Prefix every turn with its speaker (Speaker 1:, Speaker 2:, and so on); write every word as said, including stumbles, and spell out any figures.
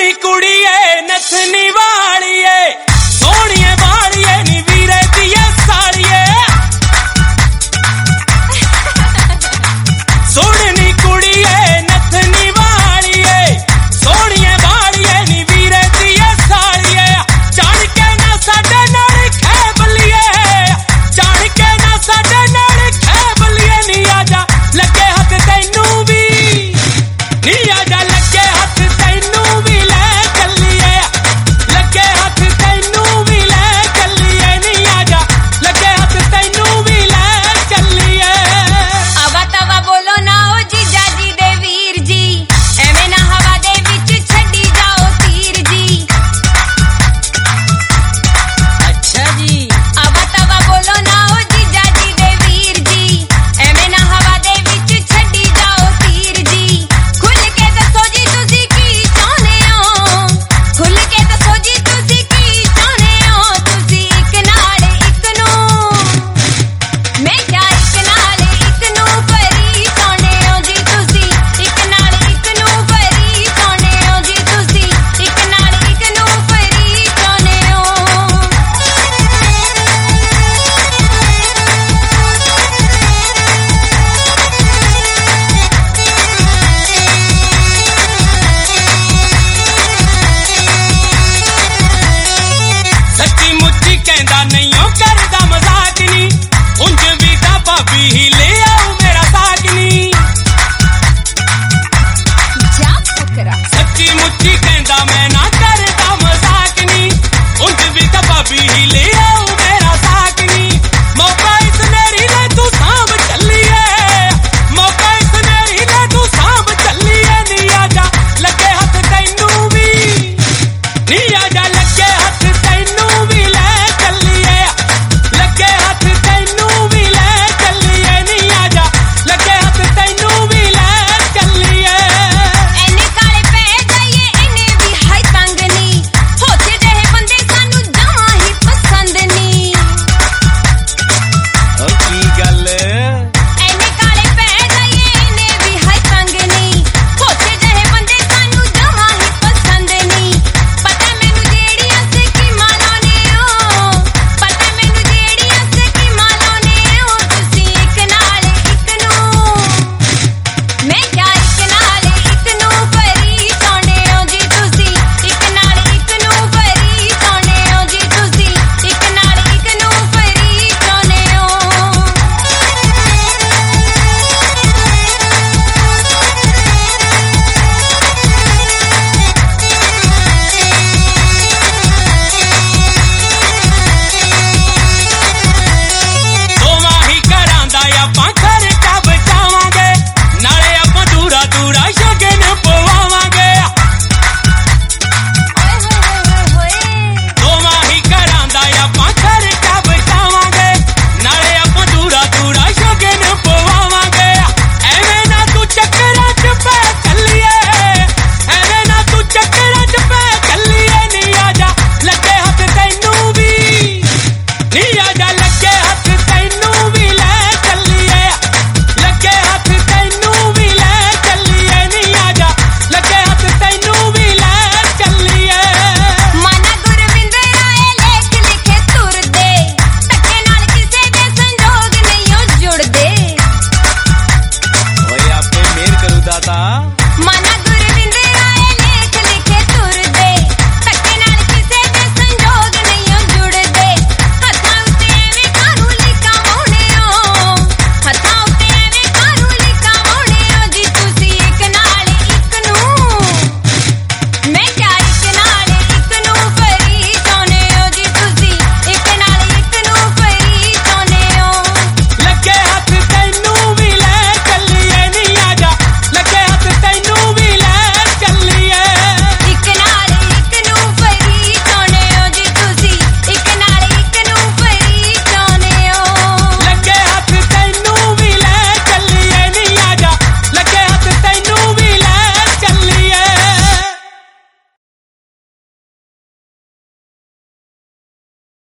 Speaker 1: नी कुड़िए नथनी वालिए सोहणिए वालिए नी वीरे दिए सालिए सोहणी कुड़िए नथनी वालिए सोहणिए वालिए नी वीरे दिए सालिए चढ़ के ना साडे नाल खैबलिए चढ़ के ना साडे नाल खैबलिए नी आजा लगे हथ तैनू भी नी आजा लगे हथ तैनू भी ले चलिए लगे हथ तैनू भी ले चलिए नी आजा लगे हथ तैनू भी ले चलिए
Speaker 2: अवा तवा बोलो ना ओ जीजा जी दे वीर जी एवें ना हवा दे विच छड्डी जाओ तीर जी
Speaker 3: अच्छा जी
Speaker 2: अवा तवा बोलो ना ओ जीजा जी दे वीर जी एवें ना हवा दे विच छड्डी जाओ तीर जी खुल के दसो जी तुसी की चाहने हो खुल के दसो जी तुसी की चाहने हो तुसी इक नाल इक नू मैं क्या इक नाल इक नू परी चाहने हो जी तुसी इक नाल इक नू परी चाहने हो जी तुसी इक नाल इक नू परी चाहने हो
Speaker 1: सच्ची मुच्ची कहंदा नहीं ओ करदा मजाक नी उंज भी ता भाभी ही ले आओ मेरा साग नी
Speaker 2: जा फकरा
Speaker 1: सच्ची मुच्ची कहंदा मैं